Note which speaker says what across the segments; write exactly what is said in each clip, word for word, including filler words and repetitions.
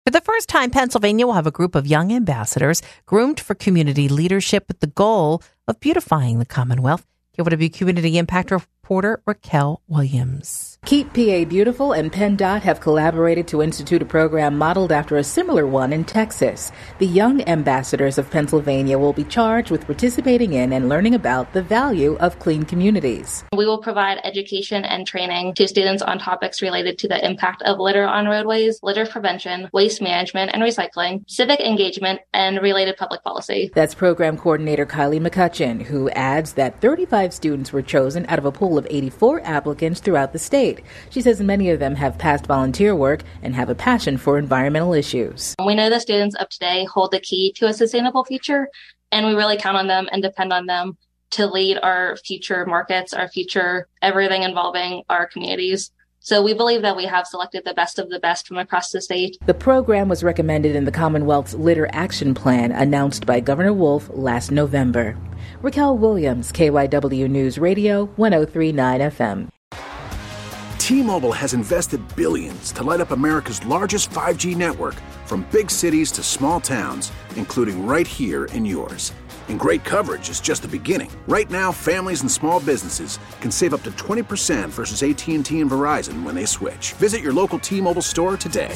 Speaker 1: For the first time, Pennsylvania will have a group of young ambassadors groomed for community leadership with the goal of beautifying the Commonwealth. K W Community Impact reporter Raquel Williams.
Speaker 2: Keep P A Beautiful and PennDOT have collaborated to institute a program modeled after a similar one in Texas. The Young Ambassadors of Pennsylvania will be charged with participating in and learning about the value of clean communities.
Speaker 3: We will provide education and training to students on topics related to the impact of litter on roadways, litter prevention, waste management and recycling, civic engagement, and related public policy.
Speaker 2: That's program coordinator Kylie McCutcheon, who adds that thirty-five students were chosen out of a pool of eighty-four applicants throughout the state. She says many of them have past volunteer work and have a passion for environmental issues.
Speaker 3: We know the students of today hold the key to a sustainable future, and we really count on them and depend on them to lead our future markets, our future everything involving our communities. So we believe that we have selected the best of the best from across the state.
Speaker 2: The program was recommended in the Commonwealth's Litter Action Plan announced by Governor Wolf last November. Raquel Williams, K Y W News Radio, one oh three point nine F M.
Speaker 4: T-Mobile has invested billions to light up America's largest five G network, from big cities to small towns, including right here in yours. And great coverage is just the beginning. Right now, families and small businesses can save up to twenty percent versus A T and T and Verizon when they switch. Visit your local T-Mobile store today.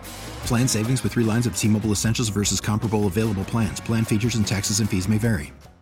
Speaker 5: Plan savings with three lines of T-Mobile Essentials versus comparable available plans. Plan features and taxes and fees may vary.